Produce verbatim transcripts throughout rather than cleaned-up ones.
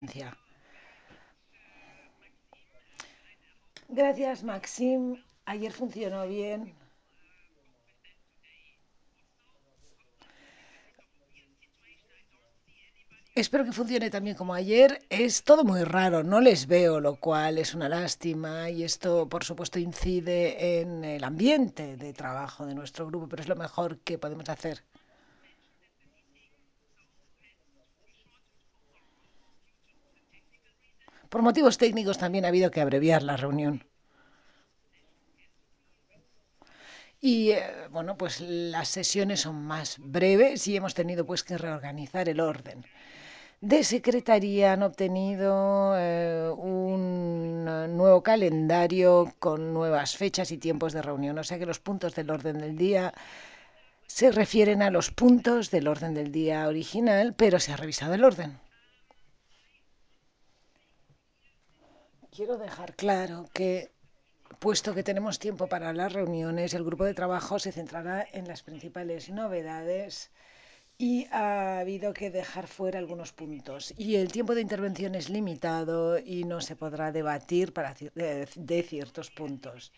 Gracias, Maxim. Ayer funcionó bien. Espero que funcione también como ayer. Es todo muy raro, no les veo, lo cual es una lástima y esto, por supuesto, incide en el ambiente de trabajo de nuestro grupo, pero es lo mejor que podemos hacer. Por motivos técnicos también ha habido que abreviar la reunión. Y eh, bueno, pues las sesiones son más breves y hemos tenido pues que reorganizar el orden. De Secretaría han obtenido eh, un nuevo calendario con nuevas fechas y tiempos de reunión. O sea que los puntos del orden del día se refieren a los puntos del orden del día original, pero se ha revisado el orden. Quiero dejar claro que, puesto que tenemos tiempo para las reuniones, el grupo de trabajo se centrará en las principales novedades y ha habido que dejar fuera algunos puntos. Y el tiempo de intervención es limitado y no se podrá debatir para de, de ciertos puntos.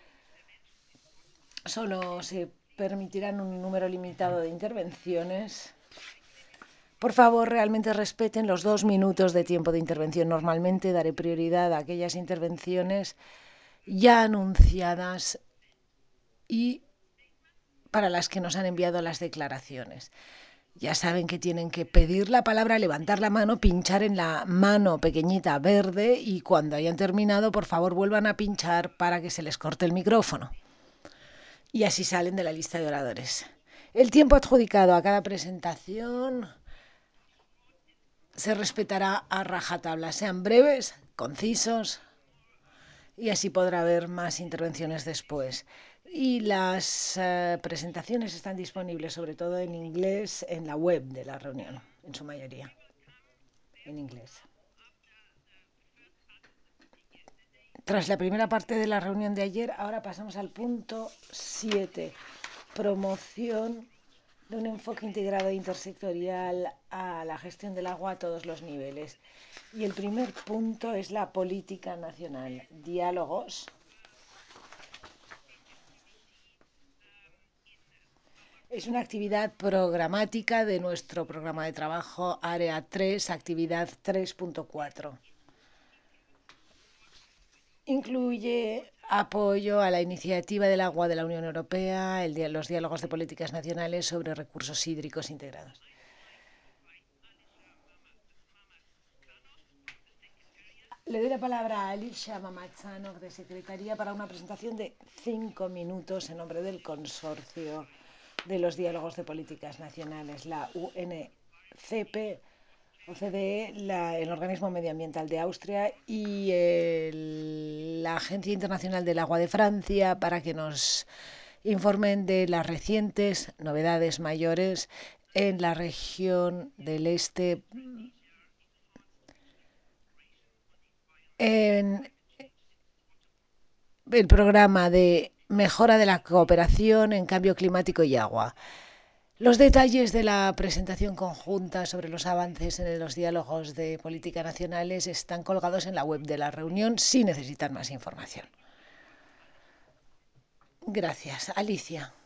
Solo se permitirán un número limitado de intervenciones. Por favor, realmente respeten los dos minutos de tiempo de intervención. Normalmente daré prioridad a aquellas intervenciones ya anunciadas y para las que nos han enviado las declaraciones. Ya saben que tienen que pedir la palabra, levantar la mano, pinchar en la mano pequeñita verde y cuando hayan terminado, por favor, vuelvan a pinchar para que se les corte el micrófono. Y así salen de la lista de oradores. El tiempo adjudicado a cada presentación se respetará a rajatabla. Sean breves, concisos y así podrá haber más intervenciones después. Y las uh, presentaciones están disponibles sobre todo en inglés en la web de la reunión, en su mayoría en inglés. Tras la primera parte de la reunión de ayer, ahora pasamos al punto siete, promoción de un enfoque integrado e intersectorial a la gestión del agua a todos los niveles. Y el primer punto es la política nacional, diálogos. Es una actividad programática de nuestro programa de trabajo Área tres, actividad tres punto cuatro. Incluye apoyo a la iniciativa del agua de la Unión Europea, el, los diálogos de políticas nacionales sobre recursos hídricos integrados. Le doy la palabra a Alicia Mamazanov de Secretaría para una presentación de cinco minutos en nombre del consorcio de los diálogos de políticas nacionales, la U N C P, O C D E, la, el Organismo Medioambiental de Austria y el, la Agencia Internacional del Agua de Francia para que nos informen de las recientes novedades mayores en la región del este en el programa de mejora de la cooperación en cambio climático y agua. Los detalles de la presentación conjunta sobre los avances en los diálogos de política nacionales están colgados en la web de la reunión si necesitan más información. Gracias. Alicia.